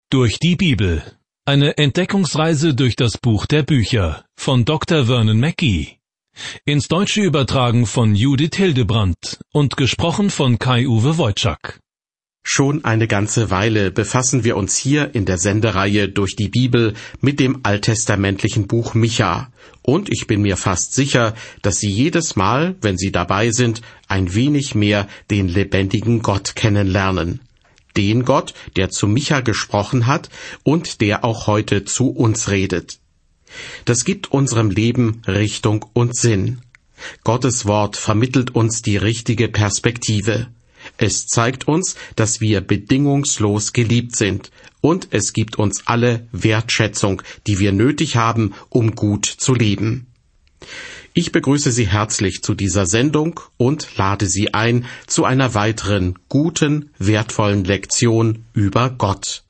Durch die Bibel. Eine Entdeckungsreise durch das Buch der Bücher von Dr. Vernon Mackey. Ins Deutsche übertragen von Judith Hildebrandt und gesprochen von Kai-Uwe Wojczak. Schon eine ganze Weile befassen wir uns hier in der Sendereihe Durch die Bibel mit dem alttestamentlichen Buch Micha. Und ich bin mir fast sicher, dass Sie jedes Mal, wenn Sie dabei sind, ein wenig mehr den lebendigen Gott kennenlernen. Den Gott, der zu Micha gesprochen hat und der auch heute zu uns redet. Das gibt unserem Leben Richtung und Sinn. Gottes Wort vermittelt uns die richtige Perspektive. Es zeigt uns, dass wir bedingungslos geliebt sind, und es gibt uns alle Wertschätzung, die wir nötig haben, um gut zu leben. Ich begrüße Sie herzlich zu dieser Sendung und lade Sie ein zu einer weiteren guten, wertvollen Lektion über Gott.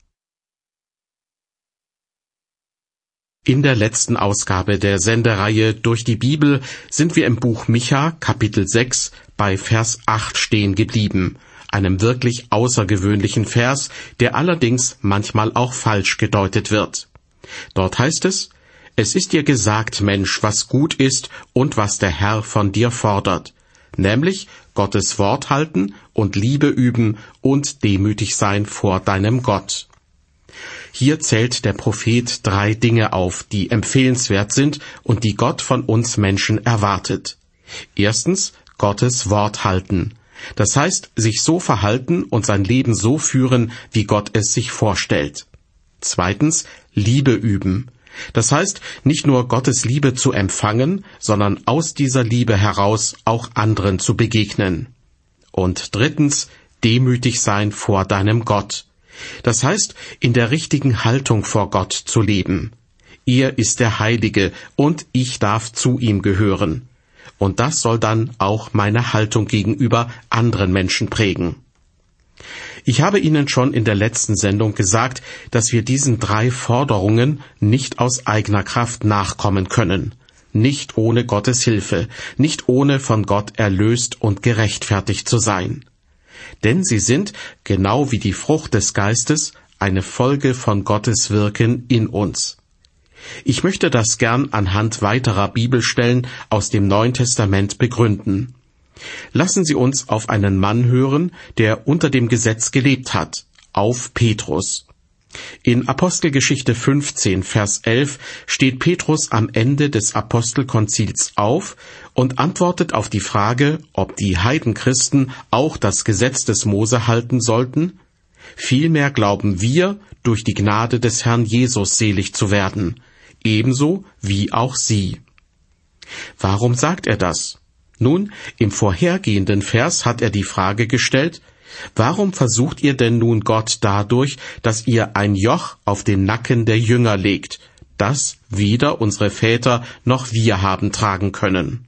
In der letzten Ausgabe der Sendereihe Durch die Bibel sind wir im Buch Micha, Kapitel 6, bei Vers 8 stehen geblieben, einem wirklich außergewöhnlichen Vers, der allerdings manchmal auch falsch gedeutet wird. Dort heißt es: Es ist dir gesagt, Mensch, was gut ist und was der Herr von dir fordert, nämlich Gottes Wort halten und Liebe üben und demütig sein vor deinem Gott. Hier zählt der Prophet 3 Dinge auf, die empfehlenswert sind und die Gott von uns Menschen erwartet. Erstens, Gottes Wort halten. Das heißt, sich so verhalten und sein Leben so führen, wie Gott es sich vorstellt. Zweitens, Liebe üben. Das heißt, nicht nur Gottes Liebe zu empfangen, sondern aus dieser Liebe heraus auch anderen zu begegnen. Und drittens, demütig sein vor deinem Gott. Das heißt, in der richtigen Haltung vor Gott zu leben. Er ist der Heilige und ich darf zu ihm gehören. Und das soll dann auch meine Haltung gegenüber anderen Menschen prägen. Ich habe Ihnen schon in der letzten Sendung gesagt, dass wir diesen 3 Forderungen nicht aus eigener Kraft nachkommen können. Nicht ohne Gottes Hilfe, nicht ohne von Gott erlöst und gerechtfertigt zu sein. Denn sie sind, genau wie die Frucht des Geistes, eine Folge von Gottes Wirken in uns. Ich möchte das gern anhand weiterer Bibelstellen aus dem Neuen Testament begründen. Lassen Sie uns auf einen Mann hören, der unter dem Gesetz gelebt hat, auf Petrus. In Apostelgeschichte 15, Vers 11 steht Petrus am Ende des Apostelkonzils auf und antwortet auf die Frage, ob die Heidenchristen auch das Gesetz des Mose halten sollten. Vielmehr glauben wir, durch die Gnade des Herrn Jesus selig zu werden, ebenso wie auch sie. Warum sagt er das? Nun, im vorhergehenden Vers hat er die Frage gestellt: Warum versucht ihr denn nun Gott dadurch, dass ihr ein Joch auf den Nacken der Jünger legt, das weder unsere Väter noch wir haben tragen können?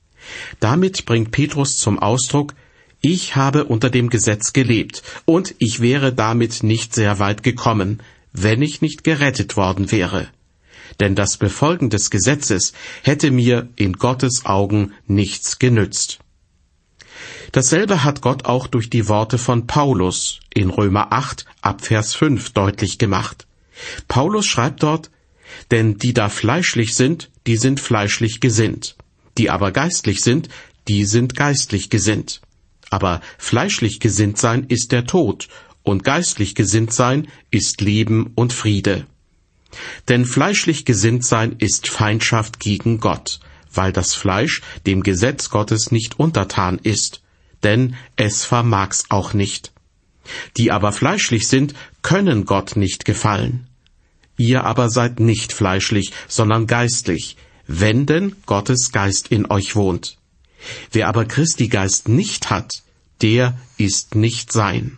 Damit bringt Petrus zum Ausdruck: Ich habe unter dem Gesetz gelebt, und ich wäre damit nicht sehr weit gekommen, wenn ich nicht gerettet worden wäre. Denn das Befolgen des Gesetzes hätte mir in Gottes Augen nichts genützt. Dasselbe hat Gott auch durch die Worte von Paulus in Römer 8 ab Vers 5 deutlich gemacht. Paulus schreibt dort: Denn die da fleischlich sind, die sind fleischlich gesinnt. Die aber geistlich sind, die sind geistlich gesinnt. Aber fleischlich gesinnt sein ist der Tod, und geistlich gesinnt sein ist Leben und Friede. Denn fleischlich gesinnt sein ist Feindschaft gegen Gott, weil das Fleisch dem Gesetz Gottes nicht untertan ist, denn es vermag's auch nicht. Die aber fleischlich sind, können Gott nicht gefallen. Ihr aber seid nicht fleischlich, sondern geistlich, wenn denn Gottes Geist in euch wohnt. Wer aber Christi Geist nicht hat, der ist nicht sein.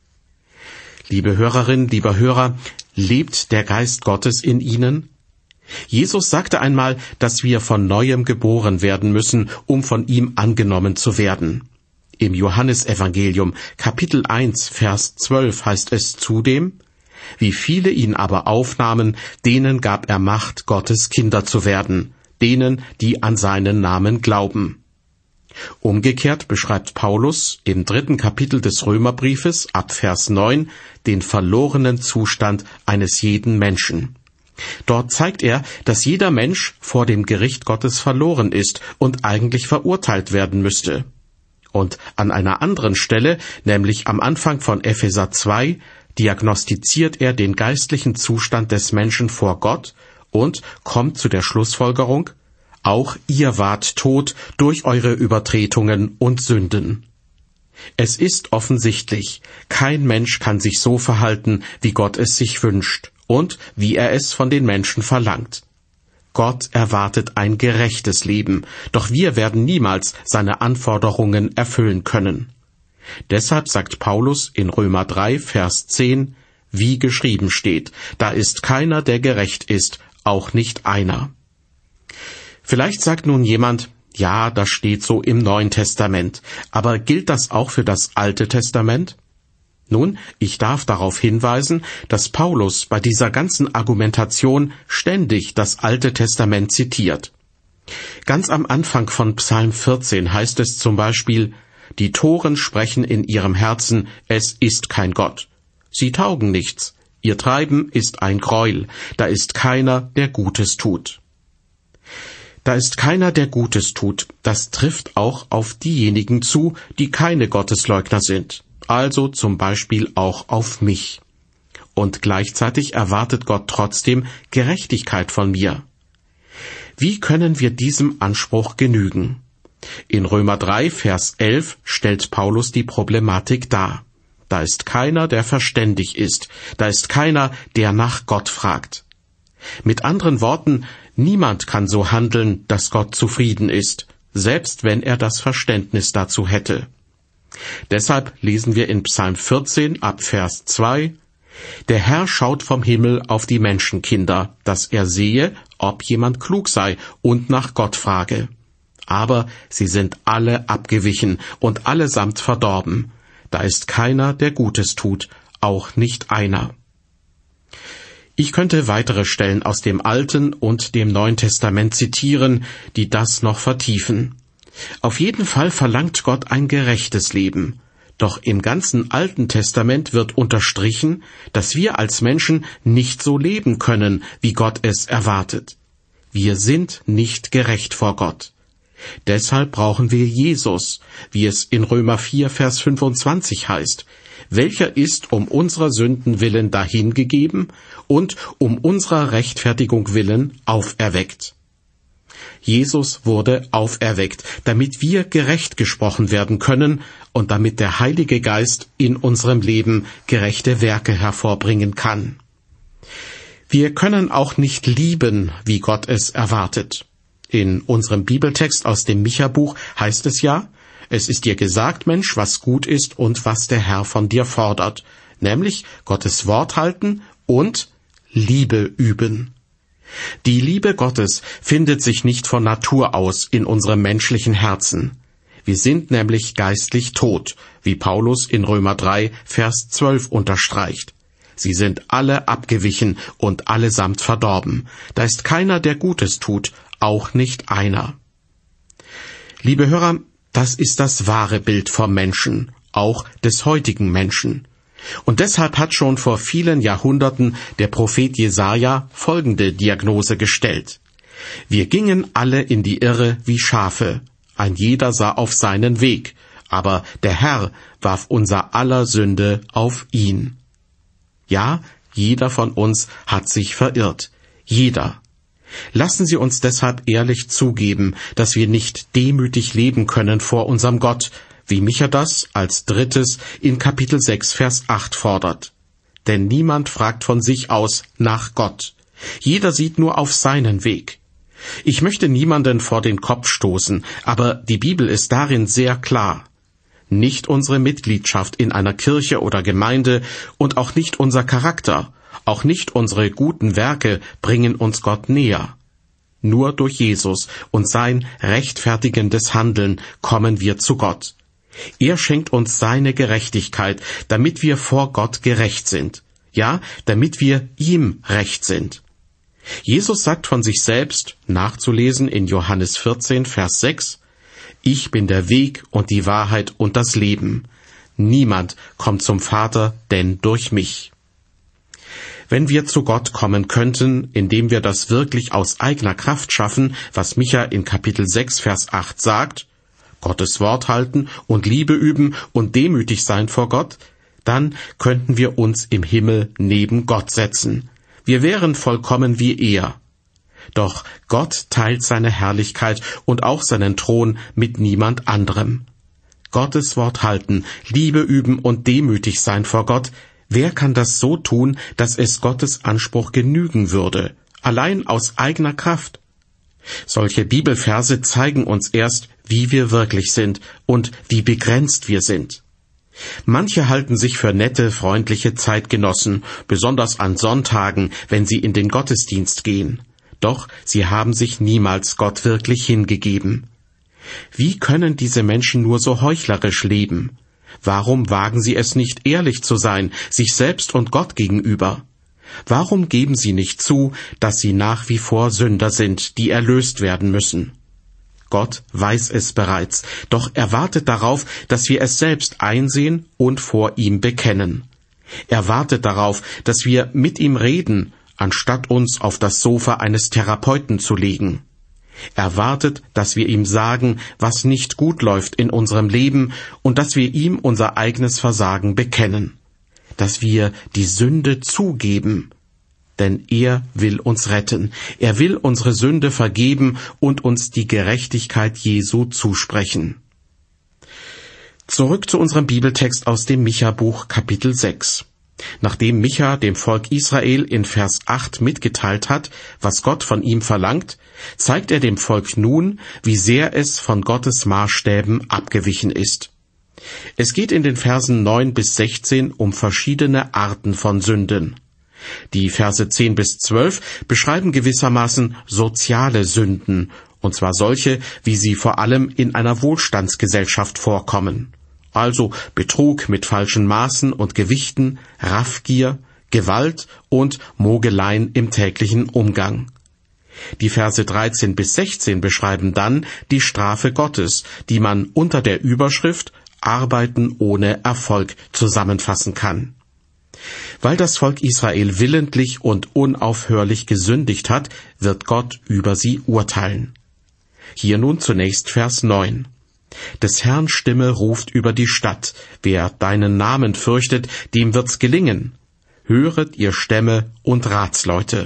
Liebe Hörerin, lieber Hörer, lebt der Geist Gottes in Ihnen? Jesus sagte einmal, dass wir von Neuem geboren werden müssen, um von ihm angenommen zu werden. Im Johannesevangelium, Kapitel 1, Vers 12 heißt es zudem: Wie viele ihn aber aufnahmen, denen gab er Macht, Gottes Kinder zu werden, denen, die an seinen Namen glauben. Umgekehrt beschreibt Paulus im 3. Kapitel des Römerbriefes ab Vers 9 den verlorenen Zustand eines jeden Menschen. Dort zeigt er, dass jeder Mensch vor dem Gericht Gottes verloren ist und eigentlich verurteilt werden müsste. Und an einer anderen Stelle, nämlich am Anfang von Epheser 2, diagnostiziert er den geistlichen Zustand des Menschen vor Gott und kommt zu der Schlussfolgerung: Auch ihr wart tot durch eure Übertretungen und Sünden. Es ist offensichtlich, kein Mensch kann sich so verhalten, wie Gott es sich wünscht und wie er es von den Menschen verlangt. Gott erwartet ein gerechtes Leben, doch wir werden niemals seine Anforderungen erfüllen können. Deshalb sagt Paulus in Römer 3, Vers 10, wie geschrieben steht: Da ist keiner, der gerecht ist, auch nicht einer. Vielleicht sagt nun jemand: Ja, das steht so im Neuen Testament, aber gilt das auch für das Alte Testament? Nun, ich darf darauf hinweisen, dass Paulus bei dieser ganzen Argumentation ständig das Alte Testament zitiert. Ganz am Anfang von Psalm 14 heißt es zum Beispiel: Die Toren sprechen in ihrem Herzen, es ist kein Gott. Sie taugen nichts, ihr Treiben ist ein Gräuel, da ist keiner, der Gutes tut. Da ist keiner, der Gutes tut, das trifft auch auf diejenigen zu, die keine Gottesleugner sind, also zum Beispiel auch auf mich. Und gleichzeitig erwartet Gott trotzdem Gerechtigkeit von mir. Wie können wir diesem Anspruch genügen? In Römer 3, Vers 11 stellt Paulus die Problematik dar. Da ist keiner, der verständig ist, da ist keiner, der nach Gott fragt. Mit anderen Worten, niemand kann so handeln, dass Gott zufrieden ist, selbst wenn er das Verständnis dazu hätte. Deshalb lesen wir in Psalm 14 ab Vers 2: Der Herr schaut vom Himmel auf die Menschenkinder, dass er sehe, ob jemand klug sei und nach Gott frage. Aber sie sind alle abgewichen und allesamt verdorben. Da ist keiner, der Gutes tut, auch nicht einer. Ich könnte weitere Stellen aus dem Alten und dem Neuen Testament zitieren, die das noch vertiefen. Auf jeden Fall verlangt Gott ein gerechtes Leben. Doch im ganzen Alten Testament wird unterstrichen, dass wir als Menschen nicht so leben können, wie Gott es erwartet. Wir sind nicht gerecht vor Gott. Deshalb brauchen wir Jesus, wie es in Römer 4, Vers 25 heißt, welcher ist um unserer Sünden willen dahingegeben und um unserer Rechtfertigung willen auferweckt. Jesus wurde auferweckt, damit wir gerecht gesprochen werden können und damit der Heilige Geist in unserem Leben gerechte Werke hervorbringen kann. Wir können auch nicht lieben, wie Gott es erwartet. In unserem Bibeltext aus dem Micha-Buch heißt es ja: Es ist dir gesagt, Mensch, was gut ist und was der Herr von dir fordert, nämlich Gottes Wort halten und Liebe üben. Die Liebe Gottes findet sich nicht von Natur aus in unserem menschlichen Herzen. Wir sind nämlich geistlich tot, wie Paulus in Römer 3, Vers 12 unterstreicht. Sie sind alle abgewichen und allesamt verdorben. Da ist keiner, der Gutes tut, auch nicht einer. Liebe Hörer, das ist das wahre Bild vom Menschen, auch des heutigen Menschen. Und deshalb hat schon vor vielen Jahrhunderten der Prophet Jesaja folgende Diagnose gestellt: Wir gingen alle in die Irre wie Schafe, ein jeder sah auf seinen Weg, aber der Herr warf unser aller Sünde auf ihn. Ja, jeder von uns hat sich verirrt, jeder. Lassen Sie uns deshalb ehrlich zugeben, dass wir nicht demütig leben können vor unserem Gott, wie Micha das als drittes in Kapitel 6, Vers 8 fordert. Denn niemand fragt von sich aus nach Gott. Jeder sieht nur auf seinen Weg. Ich möchte niemanden vor den Kopf stoßen, aber die Bibel ist darin sehr klar. Nicht unsere Mitgliedschaft in einer Kirche oder Gemeinde und auch nicht unser Charakter, auch nicht unsere guten Werke bringen uns Gott näher. Nur durch Jesus und sein rechtfertigendes Handeln kommen wir zu Gott. Er schenkt uns seine Gerechtigkeit, damit wir vor Gott gerecht sind. Ja, damit wir ihm recht sind. Jesus sagt von sich selbst, nachzulesen in Johannes 14, Vers 6, Ich bin der Weg und die Wahrheit und das Leben. Niemand kommt zum Vater, denn durch mich. Wenn wir zu Gott kommen könnten, indem wir das wirklich aus eigener Kraft schaffen, was Micha in Kapitel 6, Vers 8 sagt, Gottes Wort halten und Liebe üben und demütig sein vor Gott, dann könnten wir uns im Himmel neben Gott setzen. Wir wären vollkommen wie er. Doch Gott teilt seine Herrlichkeit und auch seinen Thron mit niemand anderem. Gottes Wort halten, Liebe üben und demütig sein vor Gott, wer kann das so tun, dass es Gottes Anspruch genügen würde, allein aus eigener Kraft? Solche Bibelverse zeigen uns erst, wie wir wirklich sind und wie begrenzt wir sind. Manche halten sich für nette, freundliche Zeitgenossen, besonders an Sonntagen, wenn sie in den Gottesdienst gehen. Doch sie haben sich niemals Gott wirklich hingegeben. Wie können diese Menschen nur so heuchlerisch leben? Warum wagen sie es nicht, ehrlich zu sein, sich selbst und Gott gegenüber? Warum geben sie nicht zu, dass sie nach wie vor Sünder sind, die erlöst werden müssen? Gott weiß es bereits, doch er wartet darauf, dass wir es selbst einsehen und vor ihm bekennen. Er wartet darauf, dass wir mit ihm reden, anstatt uns auf das Sofa eines Therapeuten zu legen. Er wartet, dass wir ihm sagen, was nicht gut läuft in unserem Leben und dass wir ihm unser eigenes Versagen bekennen. Dass wir die Sünde zugeben. Denn er will uns retten. Er will unsere Sünde vergeben und uns die Gerechtigkeit Jesu zusprechen. Zurück zu unserem Bibeltext aus dem Micha-Buch Kapitel 6. Nachdem Micha dem Volk Israel in Vers 8 mitgeteilt hat, was Gott von ihm verlangt, zeigt er dem Volk nun, wie sehr es von Gottes Maßstäben abgewichen ist. Es geht in den Versen 9 bis 16 um verschiedene Arten von Sünden. Die Verse 10 bis 12 beschreiben gewissermaßen soziale Sünden, und zwar solche, wie sie vor allem in einer Wohlstandsgesellschaft vorkommen. Also Betrug mit falschen Maßen und Gewichten, Raffgier, Gewalt und Mogeleien im täglichen Umgang. Die Verse 13 bis 16 beschreiben dann die Strafe Gottes, die man unter der Überschrift Arbeiten ohne Erfolg zusammenfassen kann. Weil das Volk Israel willentlich und unaufhörlich gesündigt hat, wird Gott über sie urteilen. Hier nun zunächst Vers 9. Des Herrn Stimme ruft über die Stadt. Wer deinen Namen fürchtet, dem wird's gelingen. Höret, ihr Stämme und Ratsleute.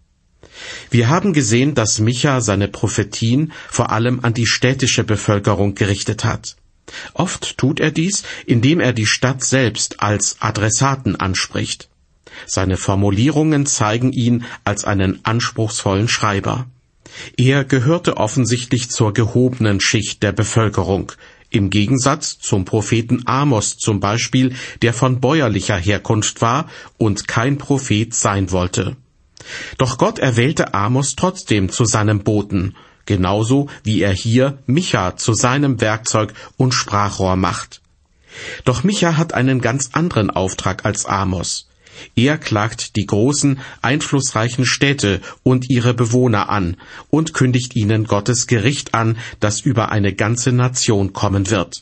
Wir haben gesehen, dass Micha seine Prophetien vor allem an die städtische Bevölkerung gerichtet hat. Oft tut er dies, indem er die Stadt selbst als Adressaten anspricht. Seine Formulierungen zeigen ihn als einen anspruchsvollen Schreiber. Er gehörte offensichtlich zur gehobenen Schicht der Bevölkerung, im Gegensatz zum Propheten Amos zum Beispiel, der von bäuerlicher Herkunft war und kein Prophet sein wollte. Doch Gott erwählte Amos trotzdem zu seinem Boten, genauso wie er hier Micha zu seinem Werkzeug und Sprachrohr macht. Doch Micha hat einen ganz anderen Auftrag als Amos. Er klagt die großen, einflussreichen Städte und ihre Bewohner an und kündigt ihnen Gottes Gericht an, das über eine ganze Nation kommen wird.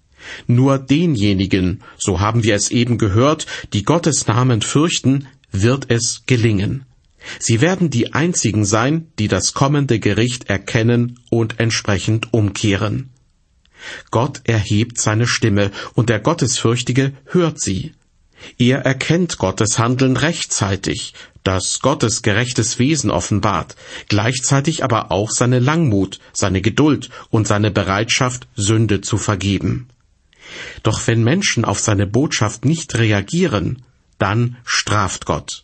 Nur denjenigen, so haben wir es eben gehört, die Gottes Namen fürchten, wird es gelingen. Sie werden die einzigen sein, die das kommende Gericht erkennen und entsprechend umkehren. Gott erhebt seine Stimme, und der Gottesfürchtige hört sie. Er erkennt Gottes Handeln rechtzeitig, das Gottes gerechtes Wesen offenbart, gleichzeitig aber auch seine Langmut, seine Geduld und seine Bereitschaft, Sünde zu vergeben. Doch wenn Menschen auf seine Botschaft nicht reagieren, dann straft Gott.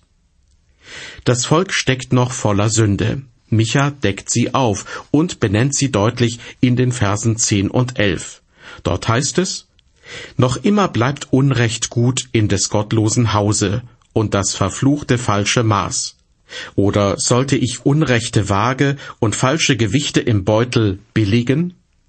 Das Volk steckt noch voller Sünde. Micha deckt sie auf und benennt sie deutlich in den Versen 10 und 11. Dort heißt es: Noch immer bleibt Unrecht gut in des gottlosen Hause und das verfluchte falsche Maß. Oder sollte ich unrechte Waage und falsche Gewichte im Beutel billigen?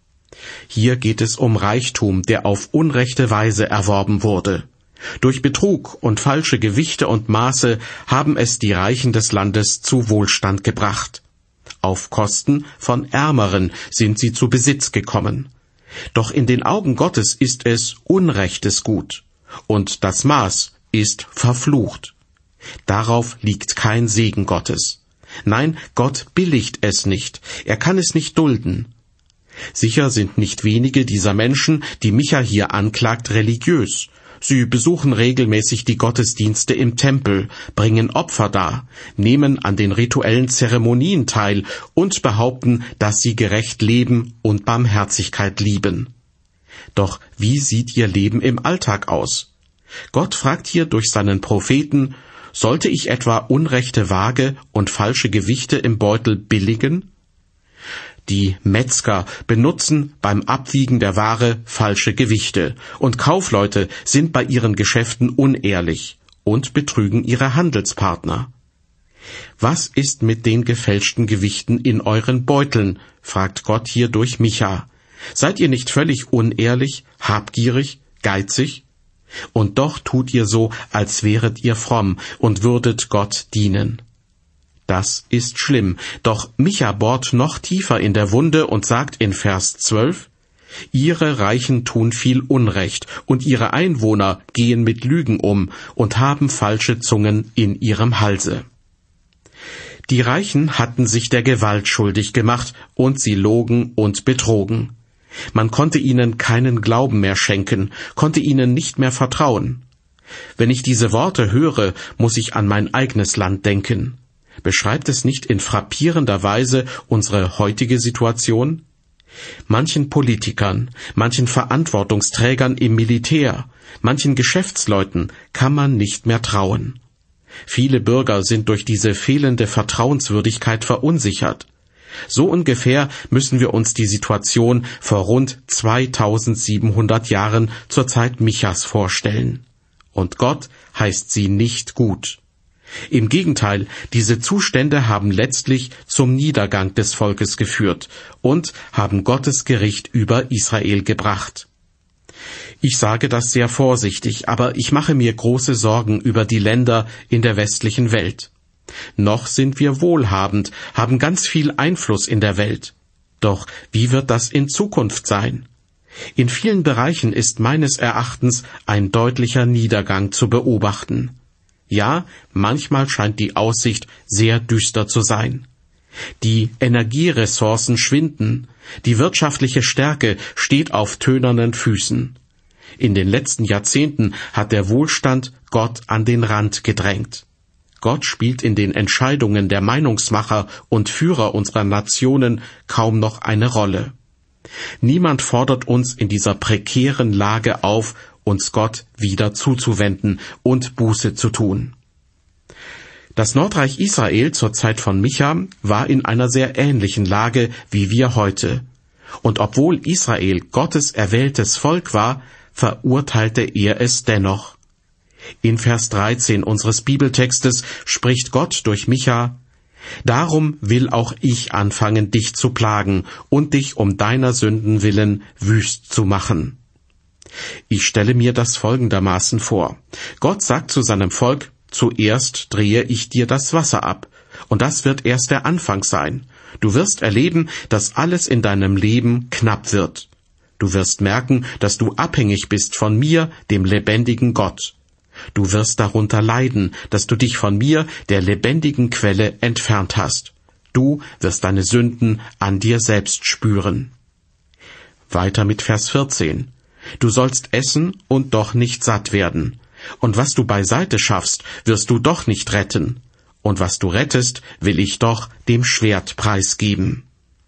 Hier geht es um Reichtum, der auf unrechte Weise erworben wurde. Durch Betrug und falsche Gewichte und Maße haben es die Reichen des Landes zu Wohlstand gebracht. Auf Kosten von Ärmeren sind sie zu Besitz gekommen. Doch in den Augen Gottes ist es unrechtes Gut, und das Maß ist verflucht. Darauf liegt kein Segen Gottes. Nein, Gott billigt es nicht, er kann es nicht dulden. Sicher sind nicht wenige dieser Menschen, die Micha hier anklagt, religiös. Sie besuchen regelmäßig die Gottesdienste im Tempel, bringen Opfer dar, nehmen an den rituellen Zeremonien teil und behaupten, dass sie gerecht leben und Barmherzigkeit lieben. Doch wie sieht ihr Leben im Alltag aus? Gott fragt hier durch seinen Propheten: Sollte ich etwa unrechte Waage und falsche Gewichte im Beutel billigen? Die Metzger benutzen beim Abwiegen der Ware falsche Gewichte, und Kaufleute sind bei ihren Geschäften unehrlich und betrügen ihre Handelspartner. Was ist mit den gefälschten Gewichten in euren Beuteln? Fragt Gott hier durch Micha. Seid ihr nicht völlig unehrlich, habgierig, geizig? Und doch tut ihr so, als wäret ihr fromm und würdet Gott dienen. Das ist schlimm, doch Micha bohrt noch tiefer in der Wunde und sagt in Vers 12, Ihre Reichen tun viel Unrecht, und ihre Einwohner gehen mit Lügen um und haben falsche Zungen in ihrem Halse. Die Reichen hatten sich der Gewalt schuldig gemacht, und sie logen und betrogen. Man konnte ihnen keinen Glauben mehr schenken, konnte ihnen nicht mehr vertrauen. Wenn ich diese Worte höre, muss ich an mein eigenes Land denken. Beschreibt es nicht in frappierender Weise unsere heutige Situation? Manchen Politikern, manchen Verantwortungsträgern im Militär, manchen Geschäftsleuten kann man nicht mehr trauen. Viele Bürger sind durch diese fehlende Vertrauenswürdigkeit verunsichert. So ungefähr müssen wir uns die Situation vor rund 2700 Jahren zur Zeit Michas vorstellen. Und Gott heißt sie nicht gut. Im Gegenteil, diese Zustände haben letztlich zum Niedergang des Volkes geführt und haben Gottes Gericht über Israel gebracht. Ich sage das sehr vorsichtig, aber ich mache mir große Sorgen über die Länder in der westlichen Welt. Noch sind wir wohlhabend, haben ganz viel Einfluss in der Welt. Doch wie wird das in Zukunft sein? In vielen Bereichen ist meines Erachtens ein deutlicher Niedergang zu beobachten. Ja, manchmal scheint die Aussicht sehr düster zu sein. Die Energieressourcen schwinden, die wirtschaftliche Stärke steht auf tönernen Füßen. In den letzten Jahrzehnten hat der Wohlstand Gott an den Rand gedrängt. Gott spielt in den Entscheidungen der Meinungsmacher und Führer unserer Nationen kaum noch eine Rolle. Niemand fordert uns in dieser prekären Lage auf, uns Gott wieder zuzuwenden und Buße zu tun. Das Nordreich Israel zur Zeit von Micha war in einer sehr ähnlichen Lage wie wir heute. Und obwohl Israel Gottes erwähltes Volk war, verurteilte er es dennoch. In Vers 13 unseres Bibeltextes spricht Gott durch Micha: Darum will auch ich anfangen, dich zu plagen und dich um deiner Sünden willen wüst zu machen. Ich stelle mir das folgendermaßen vor. Gott sagt zu seinem Volk: Zuerst drehe ich dir das Wasser ab, und das wird erst der Anfang sein. Du wirst erleben, dass alles in deinem Leben knapp wird. Du wirst merken, dass du abhängig bist von mir, dem lebendigen Gott. Du wirst darunter leiden, dass du dich von mir, der lebendigen Quelle, entfernt hast. Du wirst deine Sünden an dir selbst spüren. Weiter mit Vers 14. Du sollst essen und doch nicht satt werden. Und was du beiseite schaffst, wirst du doch nicht retten. Und was du rettest, will ich doch dem Schwert preisgeben.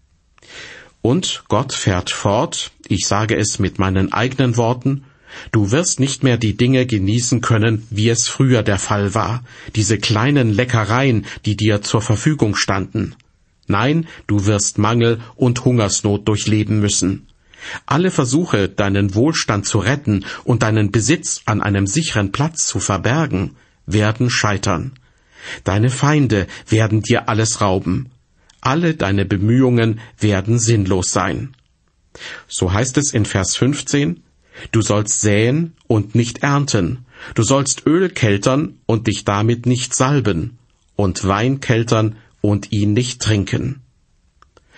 Und Gott fährt fort, ich sage es mit meinen eigenen Worten: Du wirst nicht mehr die Dinge genießen können, wie es früher der Fall war, diese kleinen Leckereien, die dir zur Verfügung standen. Nein, du wirst Mangel und Hungersnot durchleben müssen. Alle Versuche, deinen Wohlstand zu retten und deinen Besitz an einem sicheren Platz zu verbergen, werden scheitern. Deine Feinde werden dir alles rauben. Alle deine Bemühungen werden sinnlos sein. So heißt es in Vers 15, du sollst säen und nicht ernten, du sollst Öl keltern und dich damit nicht salben, und Wein keltern und ihn nicht trinken.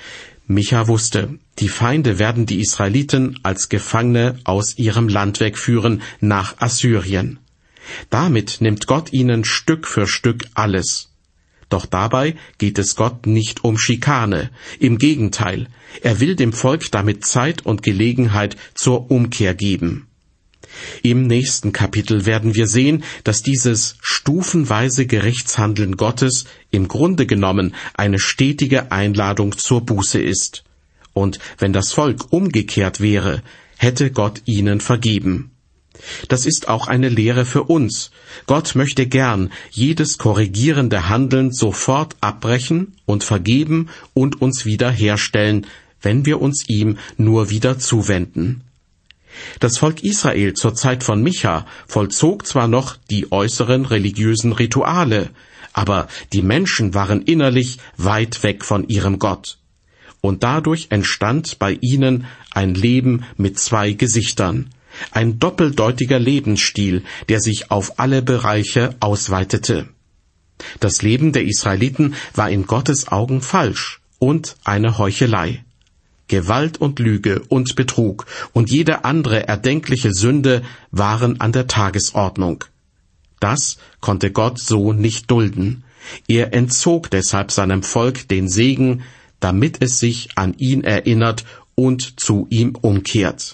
Micha wusste, die Feinde werden die Israeliten als Gefangene aus ihrem Land wegführen nach Assyrien. Damit nimmt Gott ihnen Stück für Stück alles. Doch dabei geht es Gott nicht um Schikane. Im Gegenteil, er will dem Volk damit Zeit und Gelegenheit zur Umkehr geben. Im nächsten Kapitel werden wir sehen, dass dieses stufenweise Gerichtshandeln Gottes im Grunde genommen eine stetige Einladung zur Buße ist. Und wenn das Volk umgekehrt wäre, hätte Gott ihnen vergeben. Das ist auch eine Lehre für uns. Gott möchte gern jedes korrigierende Handeln sofort abbrechen und vergeben und uns wieder herstellen, wenn wir uns ihm nur wieder zuwenden. Das Volk Israel zur Zeit von Micha vollzog zwar noch die äußeren religiösen Rituale, aber die Menschen waren innerlich weit weg von ihrem Gott. Und dadurch entstand bei ihnen ein Leben mit zwei Gesichtern, ein doppeldeutiger Lebensstil, der sich auf alle Bereiche ausweitete. Das Leben der Israeliten war in Gottes Augen falsch und eine Heuchelei. Gewalt und Lüge und Betrug und jede andere erdenkliche Sünde waren an der Tagesordnung. Das konnte Gott so nicht dulden. Er entzog deshalb seinem Volk den Segen, damit es sich an ihn erinnert und zu ihm umkehrt.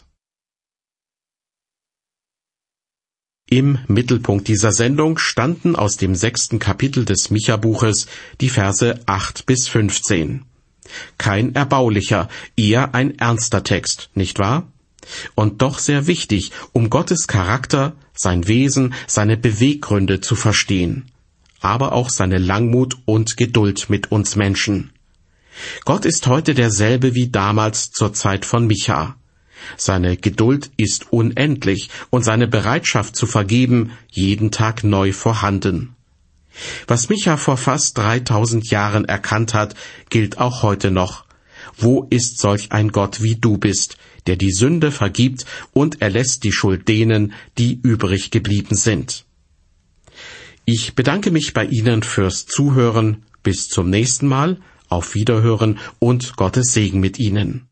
Im Mittelpunkt dieser Sendung standen aus dem 6. Kapitel des Micha-Buches die Verse 8 bis 15. Kein erbaulicher, eher ein ernster Text, nicht wahr? Und doch sehr wichtig, um Gottes Charakter, sein Wesen, seine Beweggründe zu verstehen, aber auch seine Langmut und Geduld mit uns Menschen. Gott ist heute derselbe wie damals zur Zeit von Micha. Seine Geduld ist unendlich und seine Bereitschaft zu vergeben jeden Tag neu vorhanden. Was Micha vor fast 3000 Jahren erkannt hat, gilt auch heute noch. Wo ist solch ein Gott wie du bist, der die Sünde vergibt und erlässt die Schuld denen, die übrig geblieben sind? Ich bedanke mich bei Ihnen fürs Zuhören. Bis zum nächsten Mal. Auf Wiederhören und Gottes Segen mit Ihnen.